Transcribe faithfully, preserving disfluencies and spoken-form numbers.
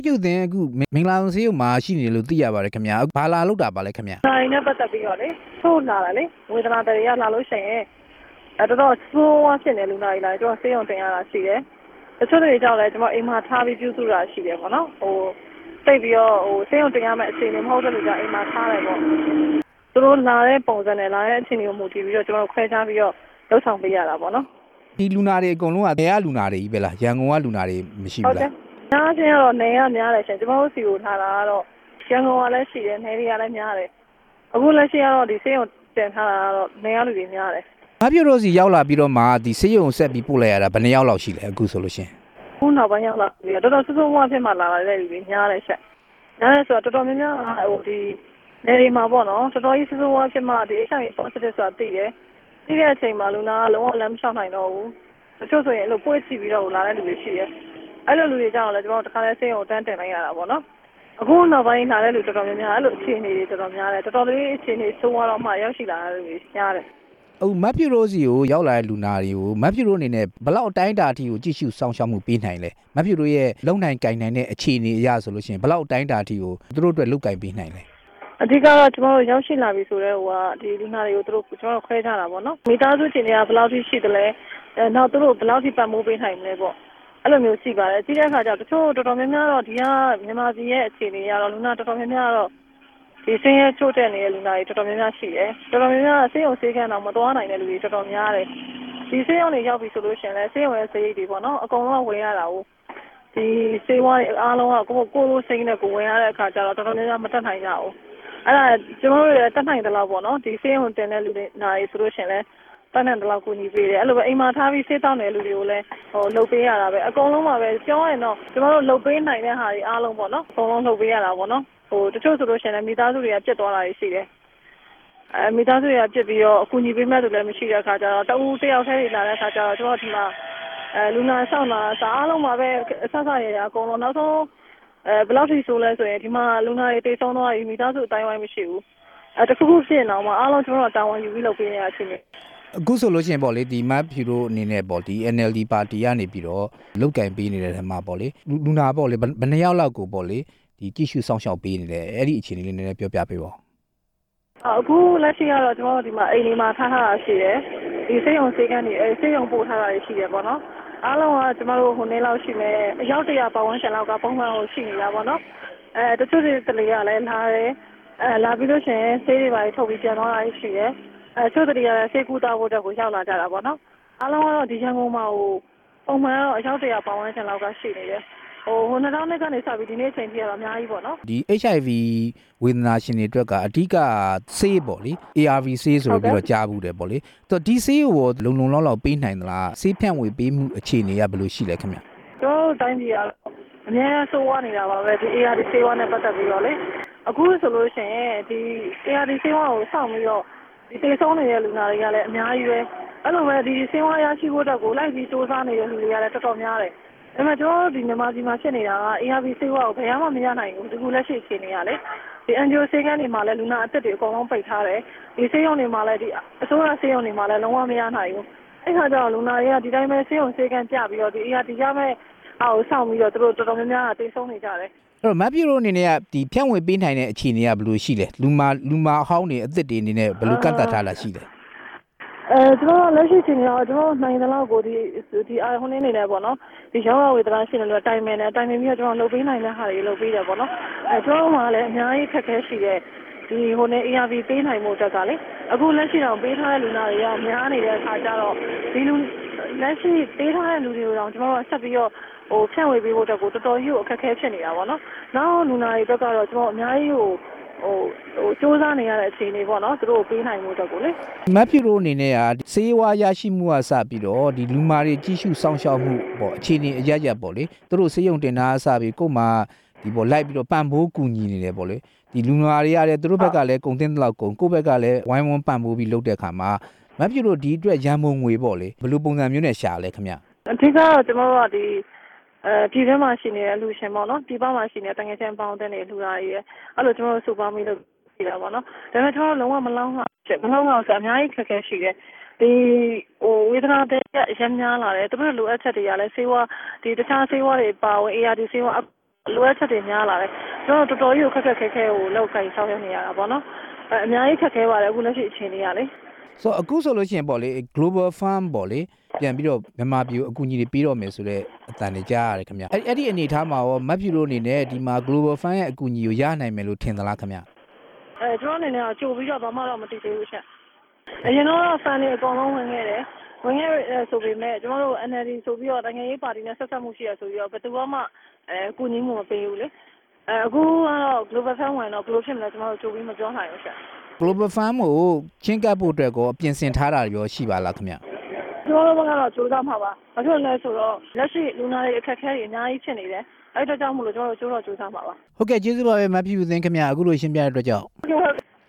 ပြုတ်တင်အခုမင်္ဂလာဆောင်ဆေးရုံမှာရှိနေလို့သိရပါတယ်ခင်ဗျာဘာလာလောက်တာပါလဲခင်ဗျာနိုင်နဲ့ပတ်သက်ပြီးတော့လေထိုးလာတာလေဝေဒနာတွေရလာလို့ရှိရင်အဲတော်တော်ဆိုးဝါးဖြစ်နေလူနာတွေလာကျွန်တော်ဆေးရုံတင်ရတာရှိတယ်တချို့တွေကြောင့်လည်းကျွန်တော်အိမ်မှာထားပြီးပြုစုတာရှိတယ်ပေါ့နော်ဟိုသိပြီးတော့ဟိုဆေးရုံတင်ရမယ့်အခြေအနေမဟုတ်တဲ့လူကအိမ်မှာထားတယ်ပေါ့သူတို့လာတဲ့ပုံစံနဲ့လာတဲ့အခြေအနေကိုမူတည်ပြီးတော့ကျွန်တော်ခွဲခြားပြီးတော့လှုပ်ဆောင်ပေးရတာပေါ့နော်ဒီလူနာတွေအကုန်လုံးကဘယ်ကလူနာတွေကြီးပဲလားရန်ကုန်ကလူနာတွေမရှိဘူးလားနားချင်းတော့နေရများတယ်ရှင်ကျွန်တော်တို့စီကိုထားတာကတော့ရန်ကုန်ကလည်းရှိတယ်နေတွေကလည်းများတယ်အခုလက်ရှိကတော့ဒီဆေးရုံတင်ထားတာကတော့နေရလူတွေများတယ်ငါပြရိုးစီရောက်လာပြီးတော့မှဒီဆေးရုံဆက်ပြီးပို့လိုက်ရတာဘယ်နှစ်ယောက်လောက်ရှိလဲအခုဆိုလို့ရှင်ခုနောက်ပိုင်းရောက်လာပြီတော်တော်စစိုးဝါဖြစ်မှလာတဲ့လူတွေများတယ်ရှင်နားလဲဆိုတော့တော်တော်များများဟိုဒီနေတွေမှာပေါ့နော်တော်တော်ကြီးစစိုးဝါဖြစ်မှဒီ H I V positive ဆိုတာသိတယ်သိတဲ့အချိန်မှာလူနာကလုံးဝလမ်းမလျှောက်နိုင်တော့ဘူးတချို့ဆိုရင်အဲ့လိုပွေးချပြီးတော့လာတဲ့လူတွေရှိတယ်အဲ့လိုလူတွေကြောင့်လည်းကျွန်တော်တခါလဲဆေးရုံတန်းတင်လိုက်ရတာပေါ့နော်အခုနောက်ပိုင်းလာတဲ့လူတော်တော်များများအဲ့လိုအခြေအနေတွေတော်တော်များတယ်တော်တော်လေးအခြေအနေဆိုးသွားတော့မှရောက်ရှိလာတဲ့လူတွေများတယ်ဟိုမက်ဖြူရိုးစီကိုရောက်လာတဲ့လူနာတွေကိုမက်ဖြူရိုးအနေနဲ့ဘလောက်အတိုင်းအတာအထိကိုကြည့်ရှုစောင့်ရှောက်မှုပေးနိုင်လဲမက်ဖြူရိုးရဲ့လုံနိုင်ကင်နိုင်တဲ့အခြေအနေအရဆိုလို့ရှိရင်ဘလောက်အတိုင်းအတာအထိကိုသူတို့အတွက်လုပ်ကင်ပေးနိုင်လဲအဓိကတော့ကျွန်တော်တို့ရောက်ရှိလာပြီဆိုတော့ဟိုကဒီလူနာတွေကိုသူတို့ကျွန်တော်ခွဲထားတာပေါ့နော်မိသားစုချင်းတွေကဘယ်လောက်ထိရှိတယ်လဲအဲနောက်သူတို့ဘယ်လောက်ထိပတ်မိုးပေးနိုင်မလဲပေါ့အဲ့လိုမျိုးရှိပါတယ်ကြီးတဲ့အခါကျတော့တချို့တော်တော်များများတော့ဒီကမြန်မာပြည်ရဲ့အခြေအနေရတော့လူနာတော်တော်များများတော့ဒီဆင်းရဲချို့တဲ့နေတဲ့လူနာတွေတော်တော်များများရှိတယ်တော်တော်များများဆေးရုံဆေးခန်းတော့မသွားနိုင်တဲ့လူတွေတော်တော်များတယ်ဒီဆေးရုံတွေရောက်ပြီဆိုလို့ရှိရင်လည်းဆေးရုံရဲ့ဆေးရိပ်တွေပေါ့နော်အကုန်လုံးဝင်ရတာကိုဒီဆေးဝါးတွေအားလုံးကကိုကိုလိုစိမ့်နဲ့ကိုဝင်ရတဲ့အခါကျတော့တော်တော်များများမတက်နိုင်ကြဘူးအဲ့ဒါကျွန်တော်တို့လည်းတက်နိုင်တယ်လို့ပေါ့နော်ဒီဆေးရုံတင်တဲ့လူတွေနားရီဆိုလို့ရှိရင်လည်းတန်းတဲ့လောက်ကိုညီပေးတယ်အဲ့လိုပဲအိမ်မှာထားပြီးဆေးတောင်းတဲ့လူတွေကိုလည်းဟိုလှုပ်ပေးရတာပဲအကုန်လုံးပါပဲပြောရရင်တော့ကျွန်တော်တို့လှုပ်ပေးနိုင်တဲ့ဟာတွေအားလုံးပေါ့နော်အကုန်လုံးလှုပ်ပေးရတာပေါ့နော်ဟိုတချို့ဆိုလို့ရှိရင်မိသားစုတွေကပြတ်သွားတာရှိတယ်အဲမိသားစုတွေကပြတ်ပြီးတော့အကူညီပေးမဲ့သူလည်းမရှိတဲ့အခါကျတော့တဦးတယောက်တည်းလာတဲ့အခါကျတော့ကျွန်တော်ဒီမှာအဲလူနာဆောင်လာအားလုံးပါပဲအဆဆရရအကုန်လုံးနောက်ဆုံးအဲဘယ်လောက်ထိဆိုလဲဆိုရင်ဒီမှာလူနာတွေတိတ်ဆုံးသွားပြီးမိသားစုအတိုင်းဝိုင်းမရှိဘူးအဲတခုခုဖြစ်နေအောင်မှာအားလုံးကျွန်တော်တာဝန်ယူပြီးလုပ်ပေးနေရချင်းအခုဆိုလို့ရှိရင်ပေါ့လေဒီမတ်ဖြူတို့အနေနဲ့ပေါ့ဒီ N L D ပါတီကနေပြီးတော့လုတ်ကင်ပေးနေတဲ့ထဲမှာပေါ့လေလူနာပေါ့လေဘယ်နှစ်ယောက်လောက်ကိုပေါ့လေဒီကြည့်ရှုစောင့်ရှောက်ပေးနေတယ်အဲ့ဒီအခြေအနေလေးနည်းနည်းပြောပြပေးပါအခုလက်ရှိကတော့ကျွန်တော်တို့ဒီမှာအိမ်လေးမှာထားထားတာရှိတယ်ဒီဆေးရုံဆေးကန်းတွေအဲဆေးရုံပို့ထားတာရှိတယ်ပေါ့နော်အားလုံးကကျွန်တော်တို့ဟိုနေ့လောက်ရှိမယ်အယောက်တရာပတ်ဝန်းကျင်လောက်ကပုံမှန်ကိုရှိနေတာပေါ့နော်အဲတချို့တွေတလေကလည်းလာတယ်အဲလာပြီးလို့ရှိရင်ဆေးတွေပါထုတ်ပြီးပြန်သွားတာရှိတယ်အဲချို့တလေကလည်းဆေးကူတာဖို့အတွက်ကိုရောက်လာကြတာပေါ့နော်အားလုံးကတော့ဒီရန်ကုန်မှာဟိုပုံမှန်တော့အယောက်တရာပတ်ဝန်းကျင်လောက်ကရှိနေတယ်ဟိုဟိုနှစ်တောင်းနဲ့ကနေစပြီးဒီနေ့အချိန်ထိကတော့အများကြီးပေါ့နော်ဒီ H I V ဝေဒနာရှင်တွေအတွက်ကအဓိကဆေးပေါ့လေ A R V ဆေးဆိုပြီးတော့ကြားဘူးတယ်ပေါ့လေတော့ဒီဆေးကိုလုံလုံလောက်လောက်ပေးနိုင်သလားဆေးဖြန့်ဝေပေးမှုအခြေအနေကဘယ်လိုရှိလဲခင်ဗျကျွန်တော်တိုင်းပြည်ကအများဆိုးဝါးနေတာပါပဲဒီ A R V ဆေးဝါးနဲ့ပတ်သက်ပြီးတော့လေအခုဆိုလို့ရှိရင်ဒီ A R V ဆေးဝါးကိုစောင့်ပြီးတော့ဒီသေဆုံးနေတဲ့လူနာတွေကလည်းအများကြီးပဲအဲ့လိုပဲဒီဆေးဝါးရရှိဖို့အတွက်ကိုလိုက်ပြီးစူးစမ်းနေတဲ့လူတွေကလည်းတော်တော်များတယ်အဲ့မှာကျွန်တော်ဒီမြန်မာပြည်မှာဖြစ်နေတာက A R V ဆေးဝါးကိုဘယ်မှမရနိုင်ဘူးဒီခုလက်ရှိအခြေအနေကလေဒီ N G O ဆေးကန်းတွေမှာလည်းလူနာအသက်တွေအကုန်လုံးပိတ်ထားတယ်ဒီဆေးရုံတွေမှာလည်းဒီအစိုးရဆေးရုံတွေမှာလည်းလုံးဝမရနိုင်ဘူးအဲ့ခါကျတော့လူနာတွေကဒီတိုင်းပဲဆေးရုံဆေးကန်းပြပြီးတော့ဒီ A R V ရမယ့်အောက်ဆောင်ပြီးတော့သူတို့တော်တော်များများတိတ်ဆုံးနေကြတယ်အဲ့တော့မတ်ပြရိုအနေနဲ့ကဒီဖြန့်ဝေပေးနိုင်တဲ့အခြေအနေကဘယ်လိုရှိလဲလူမာလူမာအဟောင်းတွေအသက်တွေအနေနဲ့ဘယ်လိုကန့်သတ်ထားလာရှိလဲအဲကျွန်တော်လက်ရှိချိန်ကတော့ကျွန်တော်နိုင်တဲ့လောက်ကိုဒီဒီအာဟိုနေနေတယ်ပေါ့နော်ဒီရောင်းရဝေဒနာရှင်တွေတိုင်ပင်တယ်တိုင်ပင်ပြီးတော့ကျွန်တော်လုပ်ပေးနိုင်တဲ့ဟာတွေလုပ်ပေးတယ်ပေါ့နော်အဲကျွန်တော်မှလည်းအများကြီးခက်ခဲရှိတဲ့ဒီဟိုနေ A R V ပေးနိုင်မှုတက်ကလေအခုလက်ရှိတော့ပေးထားတဲ့လူနာတွေကများနေတဲ့အခါကျတော့ဒီလူလက်ရှိပေးထားတဲ့လူတွေကိုတော့ကျွန်တော်ဆက်ပြီးတော့ဟိုဖြန့်ဝေပေးဖို့တက်ကိုတော်တော်ကြီးကိုအခက်ခဲဖြစ်နေတာပေါ့နော်နောက်လူနာတွေဘက်ကတော့ကျွန်တော်အများကြီးကိုဟိုဟိုစူးစမ်းနေရတဲ့အခြေအနေပေါ့နော်သူတို့ပေးနိုင်မှုတော့ကိုလေမတ်ဖြူရိုအနေနဲ့ကဆေးဝါးရရှိမှုကစပြီးတော့ဒီလူမာတွေကြီးစုစောင့်ရှောက်မှုပေါ့အခြေအနေအရရပေါ့လေသူတို့ဆေးရုံတင်တာအစပြီးကို့မှာဒီပေါ့လိုက်ပြီးတော့ပံ့ပိုးကူညီနေတယ်ပေါ့လေဒီလူမာတွေရတယ်သူတို့ဘက်ကလည်းကုန်တင်လောက်ကုန်ကို့ဘက်ကလည်းဝိုင်းဝန်းပံ့ပိုးပြီးလုပ်တဲ့အခါမှာမတ်ဖြူရိုဒီအတွက်ရန်ပုံငွေပေါ့လေဘယ်လိုပုံစံမျိုးနဲ့ရှာလဲခင်ဗျအဓိကတော့ကျွန်တော်တို့ကဒီအဲဒီထဲမှာရှိနေတဲ့လူရှင်ပေါ့နော်ဒီဘက်မှာရှိနေတဲ့တငယ်ချင်းပေါင်းတဲ့နေလူသားတွေအဲ့လိုကျွန်တော်တို့စုပေါင်းပြီးလုပ်ရှိတာပေါ့နော်ဒါပေမဲ့ကျွန်တော်လုံးဝမလောင်းအောင်မလောင်းအောင်ဆိုအများကြီးခက်ခဲရှိတယ်ဒီဟိုဝေဒနာတွေရမ်းများလာတယ်သူတို့လိုအပ်ချက်တွေကလည်းဆေးဝါးဒီတခြားဆေးဝါးတွေပါဝင် A R V ဆေးဝါးလိုအပ်ချက်တွေများလာတယ်ကျွန်တော်တော်တော်ကြီးကိုခက်ခက်ခဲခဲကိုလောက်ကိုင်ဆောင်ရွက်နေရတာပေါ့နော်အဲအများကြီးခက်ခဲပါတယ်အခုလက်ရှိအခြေအနေကလေဆိုအခုဆိုလို့ရှိရင်ပေါ့လေ Global Fund ပေါ့လေပြန်ပြီးတော့မြန်မာပြည်ကိုအကူအညီတွေပေးတော့မယ်ဆိုတော့အတန်တွေကြားရတယ်ခင်ဗျအဲ့အဲ့ဒီအနေထားမှာရောမတ်ဖြူလို့အနေနဲ့ဒီမှာ Global Fund ရဲ့အကူအညီကိုရနိုင်မယ်လို့ထင်သလားခင်ဗျအဲကျွန်တော်အနေနဲ့ကြိုပြီးတော့ဘာမှတော့မသိသေးဘူးချက်အရင်တော့ fund တွေအကုန်လုံးဝင်ခဲ့တယ်ဝင်ခဲ့ဆိုပေမဲ့ကျွန်တော်တို့ N L D ဆိုပြီးတော့နိုင်ငံရေးပါတီနဲ့ဆက်ဆက်မှုရှိရဆိုပြီးတော့ဘယ်သူမှအဲကူညီမှုမပေးဘူးလေအဲအခုကတော့ Global Fund ဝင်တော့ဘယ်လိုဖြစ်မလဲကျွန်တော်တို့ကြိုပြီးမပြောနိုင်ဘူးချက် Global Fund ကိုချင်းကပ်ဖို့အတွက်ကိုပြင်ဆင်ထားတာရောရှိပါလားခင်ဗျကျွန်တော်တို့ကတော့ကြိုးစားမှာပါဘာဖြစ်လို့လဲဆိုတော့လက်ရှိလူနာတွေအခက်အခဲတွေအများကြီးဖြစ်နေတယ်အဲ့အတွက်ကြောင့်မို့လို့ကျွန်တော်တို့ကြိုးတော့ကြိုးစားမှာပါဟုတ်ကဲ့ကျေးဇူးပါပဲမတ်ဖြူသိန်းခင်ဗျအခုလိုရှင်းပြတဲ့အတွက်ကြောင့်